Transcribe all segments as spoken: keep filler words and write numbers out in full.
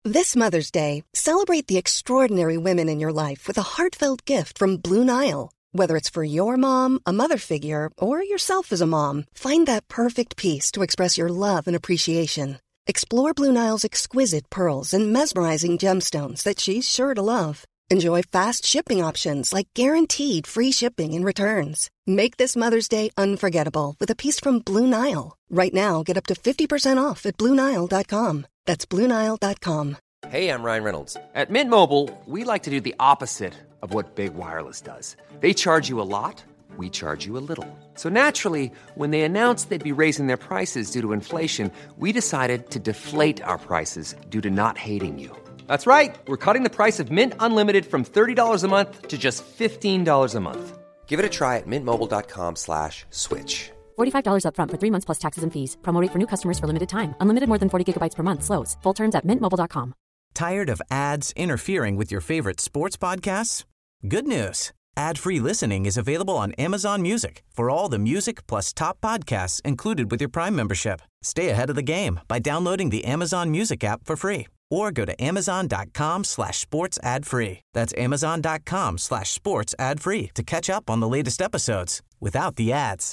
This Mother's Day, celebrate the extraordinary women in your life with a heartfelt gift from Blue Nile. Whether it's for your mom, a mother figure, or yourself as a mom, find that perfect piece to express your love and appreciation. Explore Blue Nile's exquisite pearls and mesmerizing gemstones that she's sure to love. Enjoy fast shipping options like guaranteed free shipping and returns. Make this Mother's Day unforgettable with a piece from Blue Nile. Right now, get up to fifty percent off at Blue Nile dot com. That's Blue Nile dot com. Hey, I'm Ryan Reynolds. At Mint Mobile, we like to do the opposite of what Big Wireless does. They charge you a lot, we charge you a little. So naturally, when they announced they'd be raising their prices due to inflation, we decided to deflate our prices due to not hating you. That's right. We're cutting the price of Mint Unlimited from thirty dollars a month to just fifteen dollars a month. Give it a try at mintmobile.com slash switch. forty-five dollars up front for three months plus taxes and fees. Promo rate for new customers for limited time. Unlimited more than forty gigabytes per month. Slows full terms at mint mobile dot com. Tired of ads interfering with your favorite sports podcasts? Good news. Ad-free listening is available on Amazon Music for all the music plus top podcasts included with your Prime membership. Stay ahead of the game by downloading the Amazon Music app for free or go to amazon.com slash sports ad free. That's amazon.com slash sports ad free to catch up on the latest episodes without the ads.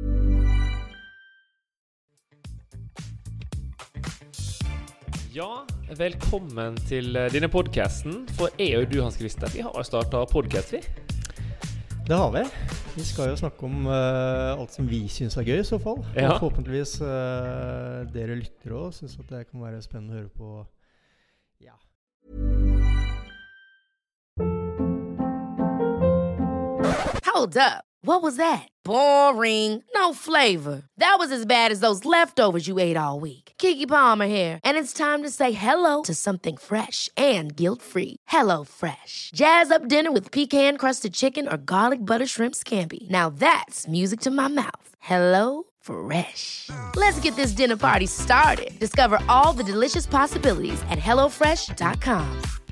Ja, velkommen til denne podcasten. For jeg og du, Hans Christer, vi har startet podcast, vi. Det har vi. Vi skal jo snakke om uh, alt som vi synes er gøy I så fall. Ja. Og forhåpentligvis uh, dere lytter også, synes at det kan være spennende å høre på. Ja. Hold up. What was that? Boring. No flavor. That was as bad as those leftovers you ate all week. Keke Palmer here, and it's time to say hello to something fresh and guilt-free. Hello Fresh. Jazz up dinner with pecan-crusted chicken or garlic butter shrimp scampi. Now that's music to my mouth. Hello Fresh. Let's get this dinner party started. Discover all the delicious possibilities at hello fresh dot com.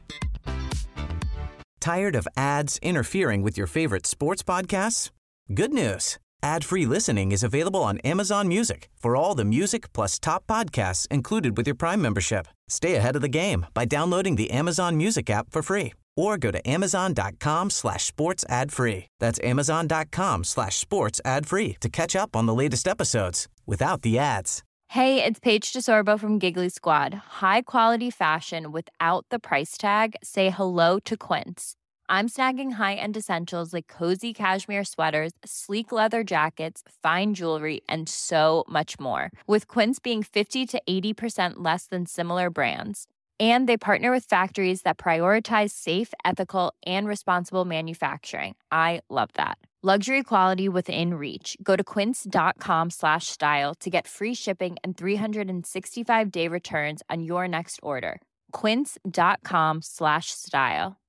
Tired of ads interfering with your favorite sports podcasts? Good news. Ad-free listening is available on Amazon Music for all the music plus top podcasts included with your Prime membership. Stay ahead of the game by downloading the Amazon Music app for free or go to amazon.com slash sports ad free. That's amazon.com slash sports ad free to catch up on the latest episodes without the ads. Hey, it's Paige DeSorbo from Giggly Squad. High quality fashion without the price tag. Say hello to Quince. I'm snagging high-end essentials like cozy cashmere sweaters, sleek leather jackets, fine jewelry, and so much more. With Quince being fifty to eighty percent less than similar brands. And they partner with factories that prioritize safe, ethical, and responsible manufacturing. I love that. Luxury quality within reach. Go to quince.com slash style to get free shipping and three sixty-five day returns on your next order. Quince.com slash style.